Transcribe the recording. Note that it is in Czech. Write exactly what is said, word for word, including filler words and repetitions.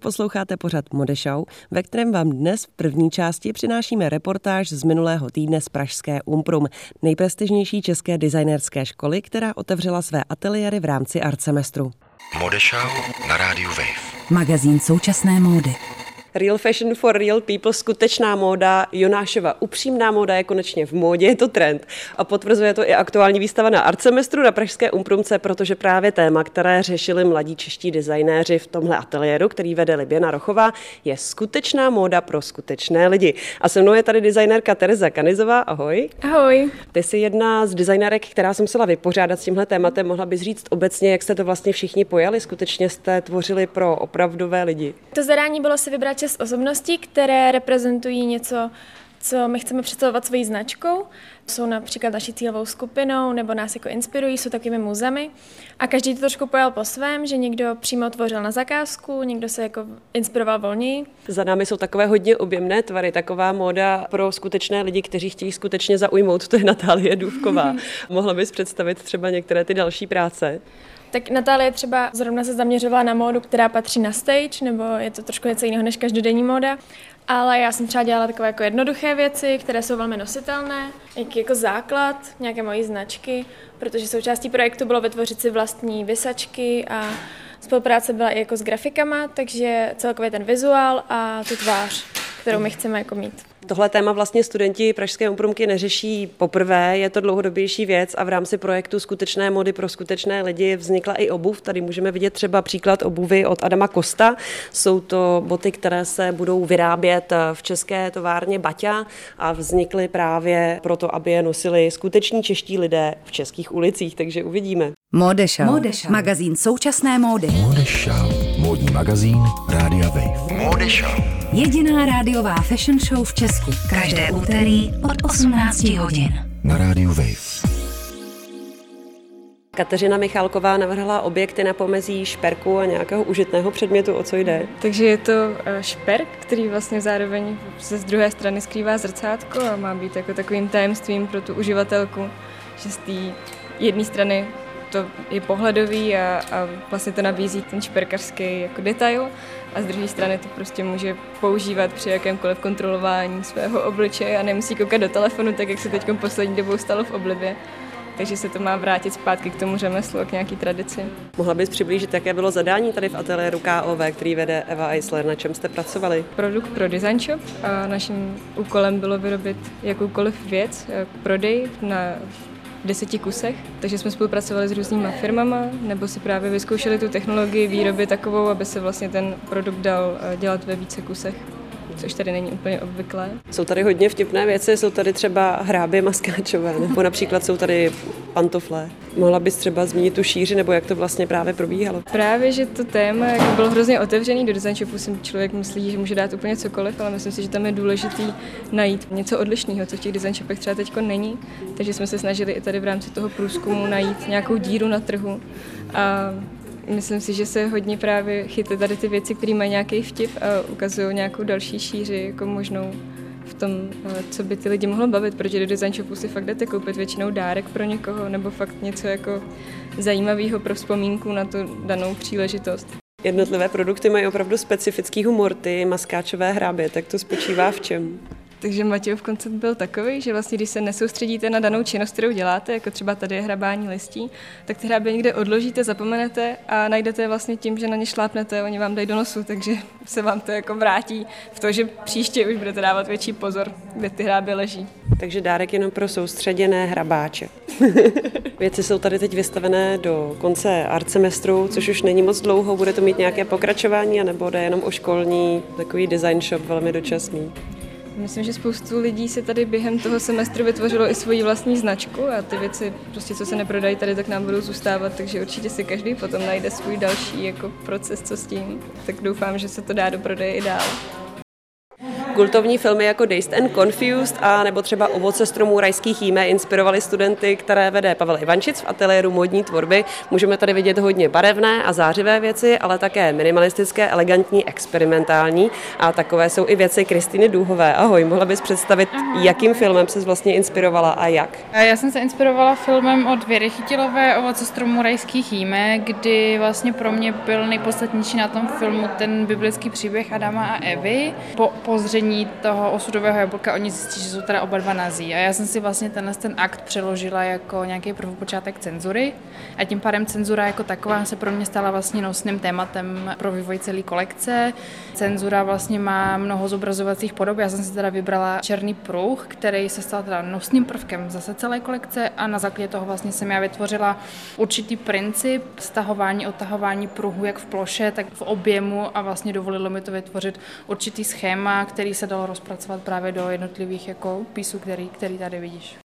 posloucháte pořad Mode Show, ve kterém vám dnes v první části přinášíme reportáž z minulého týdne z pražské Umprum, nejprestižnější české designerské školy, která otevřela své ateliéry v rámci art semestru. Mode Show na rádiu Wave. Magazín současné módy. Real fashion for real people, skutečná móda Jonášova. Upřímná móda je konečně v módě, je to trend. A potvrzuje to i aktuální výstava na art semestru na pražské Umprumce, protože právě téma, které řešili mladí čeští designéři v tomhle ateliéru, který vede Liběna Rochová, je skutečná móda pro skutečné lidi. A se mnou je tady designérka Tereza Kanizová. Ahoj. Ahoj. Ty jsi jedna z designérek, která se musela vypořádat s tímhle tématem. Mohla bys říct obecně, jak jste to vlastně všichni pojali? Skutečně jste tvořili pro opravdové lidi? To zadání bylo si vybrat šest osobností, které reprezentují něco, co my chceme představovat svojí značkou. Jsou například naší cílovou skupinou nebo nás jako inspirují, jsou takovými muzemi. A každý to trošku pojal po svém, že někdo přímo tvořil na zakázku, někdo se jako inspiroval volněji. Za námi jsou takové hodně objemné tvary, taková móda pro skutečné lidi, kteří chtějí skutečně zaujmout, to je Natálie Důvková. Mohla bys představit třeba některé ty další práce? Tak Natálie třeba zrovna se zaměřovala na módu, která patří na stage, nebo je to trošku něco jiného než každodenní móda. Ale já jsem třeba dělala takové jako jednoduché věci, které jsou velmi nositelné, jak jako základ nějaké mojí značky, protože součástí projektu bylo vytvořit si vlastní visačky a spolupráce byla i jako s grafikama, takže celkově ten vizuál a tu tvář, kterou my chceme jako mít. Tohle téma vlastně studenti pražské Umprumky neřeší poprvé, je to dlouhodobější věc a v rámci projektu skutečné mody pro skutečné lidi vznikla i obuv. Tady můžeme vidět třeba příklad obuvy od Adama Kosta. Jsou to boty, které se budou vyrábět v české továrně Baťa a vznikly právě proto, aby je nosili skuteční čeští lidé v českých ulicích, takže uvidíme. Mode Show. Mode Show. Magazín současné módy. Mode Show. Módní magazín Rádia Wave. Mode Show. Jediná rádiová fashion show v Česku. Každé úterý od osmnácti hodin. Na rádiu Wave. Kateřina Michálková navrhla objekty na pomezí šperku a nějakého užitného předmětu. O co jde? Takže je to šperk, který vlastně zároveň ze z druhé strany skrývá zrcátko a má být jako takovým tajemstvím pro tu uživatelku, že z té jedné strany to je pohledový a, a vlastně to nabízí ten šperkařský jako detail a z druhé strany to prostě může používat při jakémkoliv kontrolování svého obličeje a nemusí koukat do telefonu, tak jak se teď poslední dobou stalo v oblibě. Takže se to má vrátit zpátky k tomu řemeslu a k nějaký tradici. Mohla bys přiblížit, jaké bylo zadání tady v ateliéru K O V, který vede Eva Eisler, na čem jste pracovali? Produkt pro design shop a naším úkolem bylo vyrobit jakoukoliv věc k prodeji na deseti kusech, takže jsme spolupracovali s různýma firmama, nebo si právě vyzkoušeli tu technologii výroby takovou, aby se vlastně ten produkt dal dělat ve více kusech, což tady není úplně obvyklé. Jsou tady hodně vtipné věci, jsou tady třeba hrábě maskáčové, nebo například jsou tady pantofle. Mohla bys třeba zmínit tu šíři, nebo jak to vlastně právě probíhalo? Právě, že to téma jako bylo hrozně otevřený, do design shopu si člověk myslí, že může dát úplně cokoliv, ale myslím si, že tam je důležitý najít něco odlišného, co v těch design shopech třeba teďko není. Takže jsme se snažili i tady v rámci toho průzkumu najít nějakou díru na trhu. A myslím si, že se hodně právě chytly tady ty věci, které mají nějaký vtip a ukazují nějakou další šíři jako možnou v tom, co by ty lidi mohlo bavit, protože do design shopu si fakt jdete koupit většinou dárek pro někoho nebo fakt něco jako zajímavého pro vzpomínku na tu danou příležitost. Jednotlivé produkty mají opravdu specifický humor, ty maskáčové hrábě, tak to spočívá v čem? Takže Matějův koncept byl takový, že vlastně když se nesoustředíte na danou činnost, kterou děláte, jako třeba tady je hrabání listí, tak ty hrábě někde odložíte, zapomenete a najdete je vlastně tím, že na ně šlápnete, oni vám dají do nosu, takže se vám to jako vrátí v to, že příště už budete dávat větší pozor, kde ty hrábě leží. Takže dárek jenom pro soustředěné hrabáče. Věci jsou tady teď vystavené do konce art semestru, což už není moc dlouho, bude to mít nějaké pokračování, anebo jde jenom o školní takový design shop velmi dočasný? Myslím, že spoustu lidí se tady během toho semestru vytvořilo i svoji vlastní značku a ty věci, prostě co se neprodají tady, tak nám budou zůstávat, takže určitě si každý potom najde svůj další jako proces, co s tím. Tak doufám, že se to dá do prodeje i dál. kultovní filmy jako Dazed and Confused a nebo třeba Ovoce stromů rajských jíme inspirovaly studenty, které vede Pavel Ivančic v ateliéru módní tvorby. Můžeme tady vidět hodně barevné a zářivé věci, ale také minimalistické, elegantní, experimentální a takové jsou i věci Kristýny Důhové. Ahoj, mohla bys představit, jakým filmem ses vlastně inspirovala a jak? Já jsem se inspirovala filmem od Věry Chytilové Ovoce stromů rajských jíme, kdy vlastně pro mě byl nejpodstatnější na tom filmu ten biblický příběh Adama a Evy. Po pozření toho osudového jablka oni zjistí, že jsou teda oba dva nazí. A já jsem si vlastně tenhle ten akt přeložila jako nějaký prvopočátek cenzury a tím pádem cenzura jako taková se pro mě stala vlastně nosným tématem pro vývoj celé kolekce. Cenzura vlastně má mnoho zobrazovacích podob. Já jsem si teda vybrala černý pruh, který se stal teda nosným prvkem zase celé kolekce a na základě toho vlastně jsem já vytvořila určitý princip stahování, odtahování pruhu jak v ploše, tak v objemu a vlastně dovolilo mi to vytvořit určitý schéma, který se dalo rozpracovat právě do jednotlivých jako písů, který, který tady vidíš.